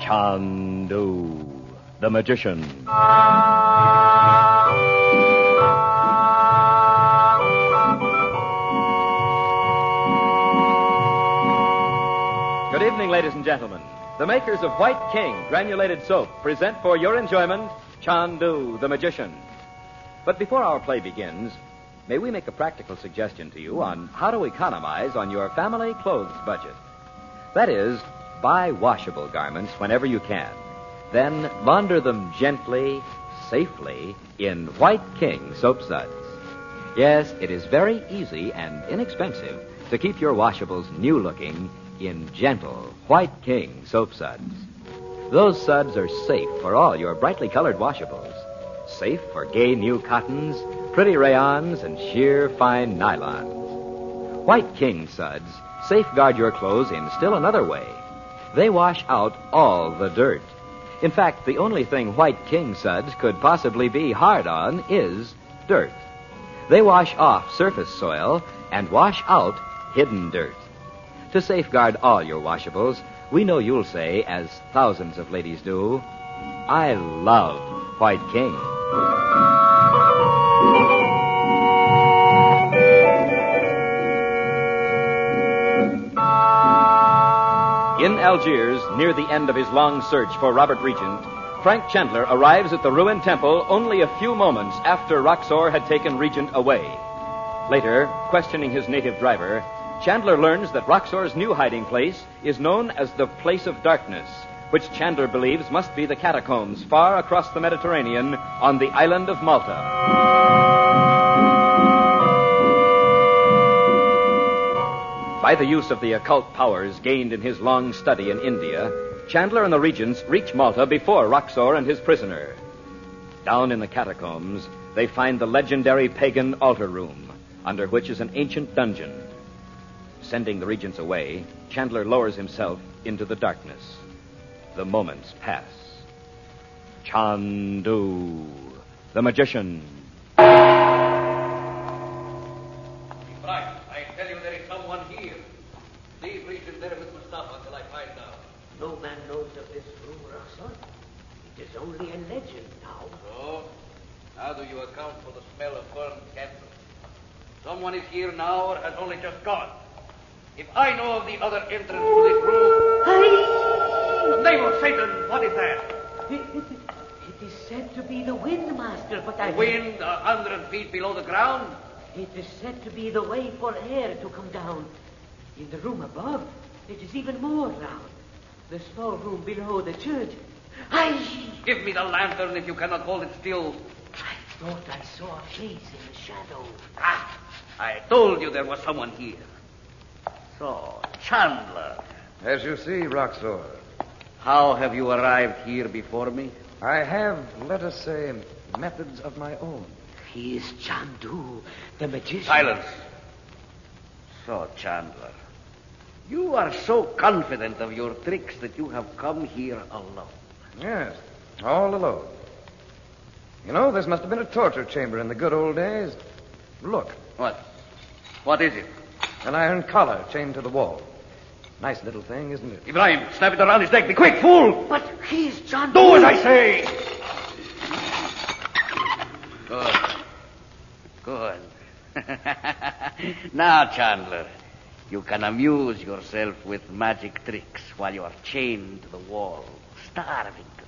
Chandu, the magician. Good evening, ladies and gentlemen. The makers of White King granulated soap present for your enjoyment Chandu, the magician. But before our play begins, may we make a practical suggestion to you on how to economize on your family clothes budget. That is, buy washable garments whenever you can. Then launder them gently, safely, in White King soap suds. Yes, it is very easy and inexpensive to keep your washables new-looking in gentle White King soap suds. Those suds are safe for all your brightly colored washables. Safe for gay new cottons, pretty rayons, and sheer fine nylons. White King suds safeguard your clothes in still another way. They wash out all the dirt. In fact, the only thing White King suds could possibly be hard on is dirt. They wash off surface soil and wash out hidden dirt. To safeguard all your washables, we know you'll say, as thousands of ladies do, I love White King. In Algiers, near the end of his long search for Robert Regent, Frank Chandler arrives at the ruined temple only a few moments after Roxor had taken Regent away. Later, questioning his native driver, Chandler learns that Roxor's new hiding place is known as the Place of Darkness, which Chandler believes must be the catacombs far across the Mediterranean on the island of Malta. By the use of the occult powers gained in his long study in India, Chandler and the regents reach Malta before Roxor and his prisoner. Down in the catacombs, they find the legendary pagan altar room, under which is an ancient dungeon. Sending the regents away, Chandler lowers himself into the darkness. The moments pass. Chandu, the magician. Right, I tell you there is someone here. Leave Regent there with Mustafa until I find out. No man knows of this room, Roxor. It is only a legend now. So, how do you account for the smell of burned candles? Someone is here now or has only just gone. If I know of the other entrance to this room... In the name of Satan, what is that? It is said to be the wind, Master, but The wind 100 feet below the ground? It is said to be the way for air to come down. In the room above, it is even more loud. The small room below the church. Give me the lantern if you cannot hold it still. I thought I saw a face in the shadow. I told you there was someone here. So, Chandler. As you see, Roxor, How have you arrived here before me? I have, let us say, methods of my own. He is Chandu, the magician. Silence. So, Chandler, you are so confident of your tricks that you have come here alone. Yes, all alone. You know, this must have been a torture chamber in the good old days. Look, What? What is it? an iron collar chained to the wall. Nice little thing, isn't it? Ibrahim, snap it around his neck. Be quick, fool! But he is Chandu. Do as I say! Good. Now, Chandler, you can amuse yourself with magic tricks while you are chained to the wall, starving to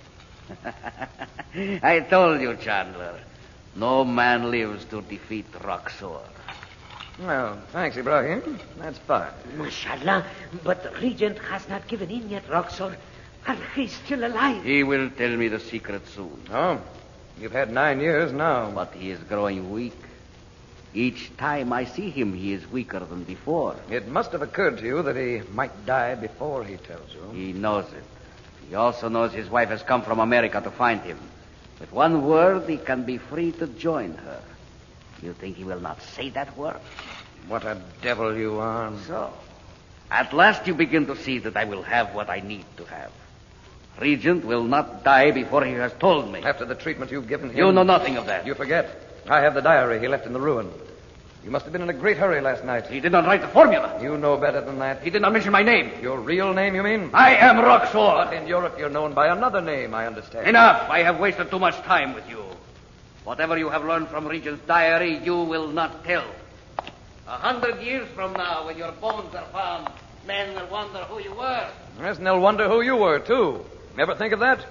death. I told you, Chandler, no man lives to defeat Roxor. Well, thanks, Ibrahim. That's fine. Mashallah, but the regent has not given in yet, Roxor. And he's still alive. He will tell me the secret soon. Oh, you've had 9 years now. But he is growing weak. Each time I see him, he is weaker than before. It must have occurred to you that he might die before he tells you. He knows it. He also knows his wife has come from America to find him. With one word, he can be free to join her. You think he will not say that word? What a devil you are. So, at last you begin to see that I will have what I need to have. Regent will not die before he has told me. After the treatment you've given him... You know nothing of that. You forget. I have the diary he left in the ruin. You must have been in a great hurry last night. He did not write the formula. You know better than that. He did not mention my name. Your real name, you mean? I am Roxor. In Europe, you're known by another name, I understand. Enough. I have wasted too much time with you. Whatever you have learned from Regent's diary, you will not tell. 100 years from now, when your bones are found, men will wonder who you were. Yes, and they'll wonder who you were, too. Ever think of that?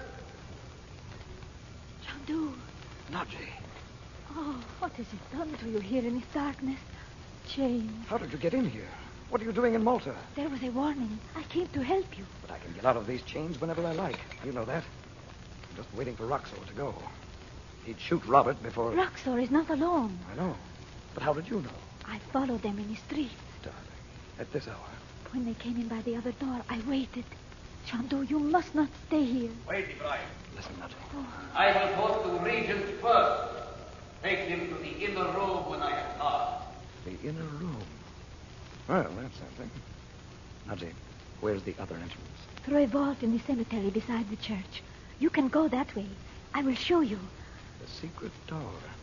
Chandu. Nadji. Oh, what has it done to you here in this darkness? James. How did you get in here? What are you doing in Malta? There was a warning. I came to help you. But I can get out of these chains whenever I like. You know that. I'm just waiting for Roxor to go. He'd shoot Robert before... Roxor is not alone. I know. But how did you know? I followed them in the street. Darling, at this hour. When they came in by the other door, I waited. Chandu, you must not stay here. Wait, Ibrahim. Listen, Nadji. I will go to Regent first. Take him to the inner room when I have time. The inner room. Well, that's something. Nadji, where's the other entrance? Through a vault in the cemetery beside the church. You can go that way. I will show you. The secret door.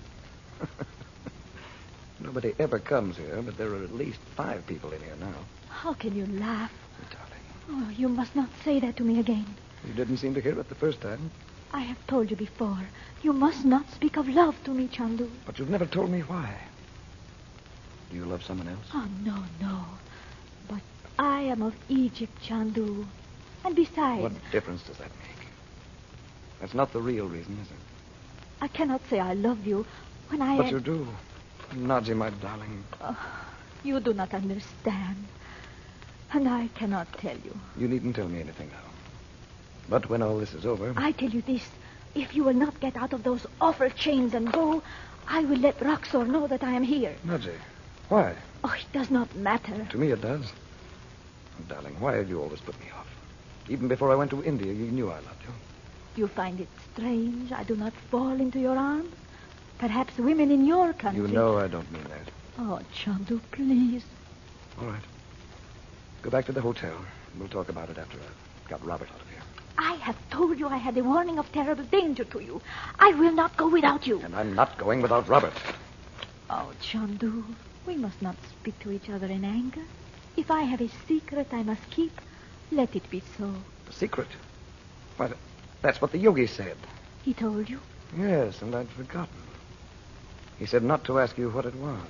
Nobody ever comes here, but there are at least 5 people in here now. How can you laugh? Darling, Oh, you must not say that to me again. you didn't seem to hear it the first time. I have told you before. You must not speak of love to me, Chandu. But you've never told me why. Do you love someone else? Oh, no. But I am of Egypt, Chandu. And besides, What difference does that make? That's not the real reason, is it? I cannot say I love you when I But am... you do. Nadji, my darling. You do not understand. And I cannot tell you. You needn't tell me anything now. But when all this is over... I tell you this. If you will not get out of those awful chains and go, I will let Roxor know that I am here. Nadji, why? Oh, it does not matter. To me it does. Oh, darling, why did you always put me off? Even before I went to India, you knew I loved you. You find it strange I do not fall into your arms? Perhaps women in your country... You know I don't mean that. Oh, Chandu, please. All right. Go back to the hotel. We'll talk about it after I've got Robert out of here. I have told you I had a warning of terrible danger to you. I will not go without you. And I'm not going without Robert. Oh, Chandu, we must not speak to each other in anger. If I have a secret I must keep, let it be so. The secret? Why, that's what the yogi said. He told you? Yes, and I'd forgotten. He said not to ask you what it was.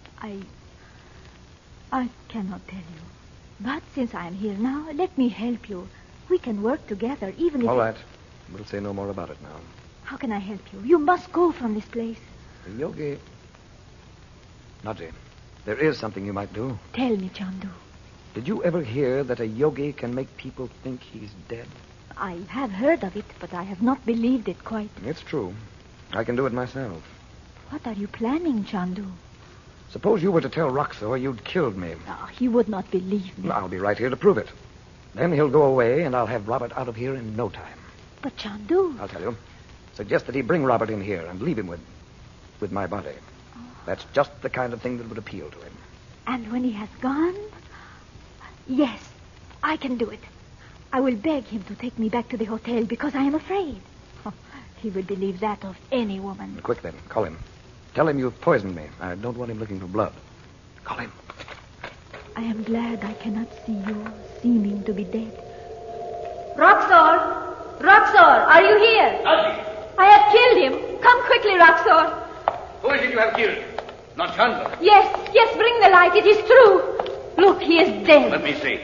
I cannot tell you. But since I am here now, let me help you. We can work together, even if... All right. We'll say no more about it now. How can I help you? You must go from this place. The yogi... Nadji, there is something you might do. Tell me, Chandu. Did you ever hear that a yogi can make people think he's dead? I have heard of it, but I have not believed it quite. It's true. I can do it myself. What are you planning, Chandu? Suppose you were to tell Roxor you'd killed me. Oh, he would not believe me. I'll be right here to prove it. Then he'll go away, and I'll have Robert out of here in no time. But, Chandu... I'll tell you. Suggest that he bring Robert in here and leave him with my body. That's just the kind of thing that would appeal to him. And when he has gone... Yes, I can do it. I will beg him to take me back to the hotel because I am afraid. Oh, he will believe that of any woman. Quick, then. Call him. Tell him you've poisoned me. I don't want him looking for blood. Call him. I am glad I cannot see you, seeming to be dead. Roxor! Roxor, are you here? Nadji! I have killed him. Come quickly, Roxor. Who is it you have killed? Not Chandler. Yes, bring the light. It is true. Look, he is dead. Let me see.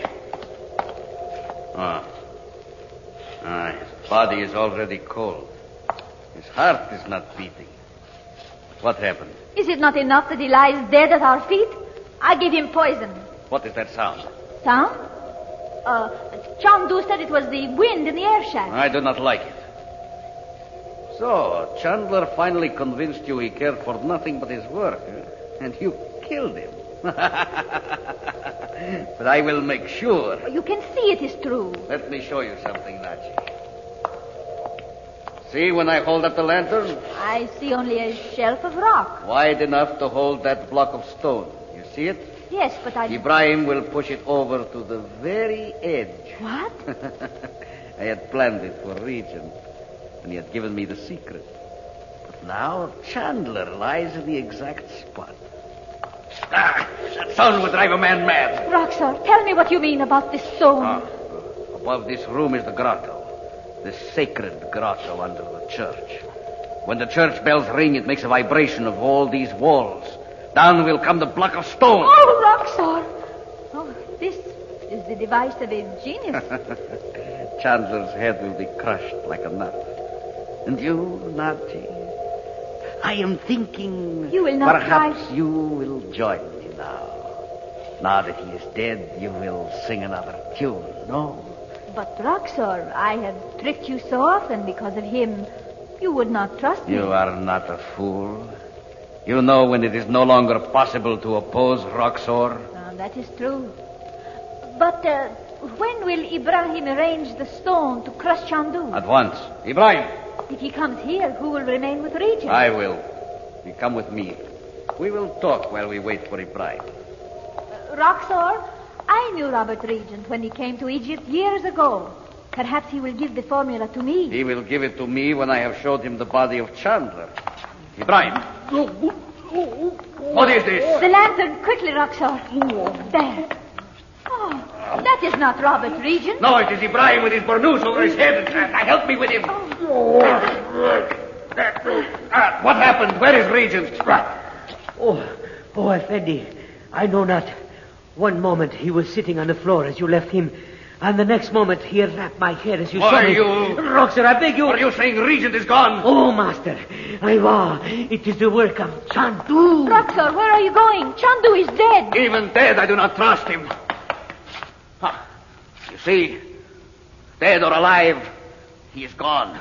His body is already cold. His heart is not beating. What happened? Is it not enough that he lies dead at our feet? I gave him poison. What is that sound? Sound? Chandu said it was the wind in the air shaft. I do not like it. So, Chandler finally convinced you he cared for nothing but his work, and you killed him. But I will make sure. You can see it is true. Let me show you something, Nadji. See when I hold up the lantern? I see only a shelf of rock. Wide enough to hold that block of stone. You see it? Yes, but I... Ibrahim will push it over to the very edge. What? I had planned it for Regent, and he had given me the secret. But now Chandler lies in the exact spot. That sound would drive a man mad. Roxor, tell me what you mean about this stone. Above this room is the grotto. The sacred grotto under the church. When the church bells ring, it makes a vibration of all these walls. Down will come the block of stone. Oh, Roxor! Oh, this is the device of a genius. Chandler's head will be crushed like a nut. And you, Nachi, I am thinking... You will not perhaps you will join me now. Now that he is dead, you will sing another tune, no? But, Roxor, I have tricked you so often because of him. You would not trust me. You are not a fool. You know when it is no longer possible to oppose Roxor. That is true. But when will Ibrahim arrange the stone to crush Chandu? At once. Ibrahim! If he comes here, who will remain with Regent? I will. You come with me. We will talk while we wait for Ibrahim. Roxor, I knew Robert Regent when he came to Egypt years ago. Perhaps he will give the formula to me. He will give it to me when I have showed him the body of Chandler. Ibrahim. What is this? The lantern. Quickly, Roxor. There. Oh, that is not Robert Regent. No, it is Ibrahim with his burnous over his head. Help me with him. What happened? Where is Regent? Oh, Effendi, I know not. One moment he was sitting on the floor as you left him, and the next moment he rapped my head as you saw me. Roxor, I beg you. Are you saying Regent is gone? Oh, master, I vow it is the work of Chandu. Roxor, where are you going? Chandu is dead. Even dead, I do not trust him. You see, dead or alive, he is gone.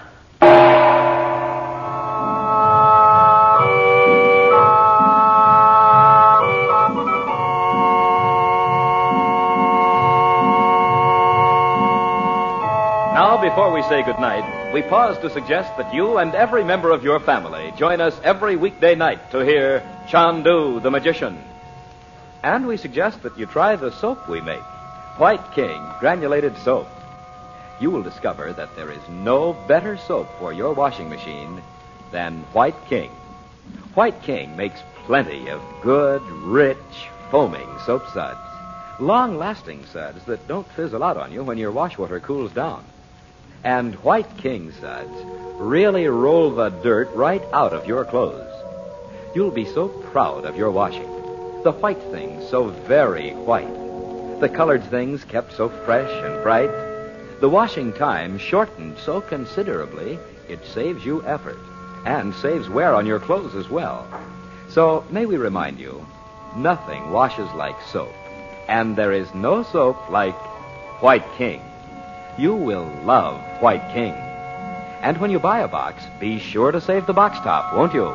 Now, before we say goodnight, we pause to suggest that you and every member of your family join us every weekday night to hear Chandu the Magician. And we suggest that you try the soap we make, White King Granulated Soap. You will discover that there is no better soap for your washing machine than White King. White King makes plenty of good, rich, foaming soap suds. Long-lasting suds that don't fizzle out on you when your wash water cools down. And White King suds really roll the dirt right out of your clothes. You'll be so proud of your washing. The white things so very white. The colored things kept so fresh and bright. The washing time shortened so considerably, it saves you effort and saves wear on your clothes as well. So may we remind you, nothing washes like soap. And there is no soap like White King. You will love White King. And when you buy a box, be sure to save the box top, won't you?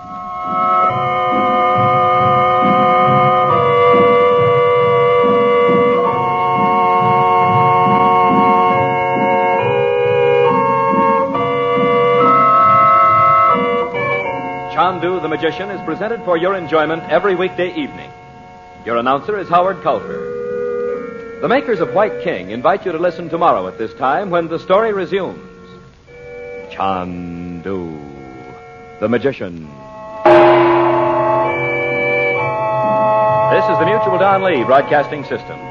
Chandu the Magician is presented for your enjoyment every weekday evening. Your announcer is Howard Coulter. The makers of White King invite you to listen tomorrow at this time when the story resumes. Chandu the Magician. This is the Mutual Don Lee Broadcasting System.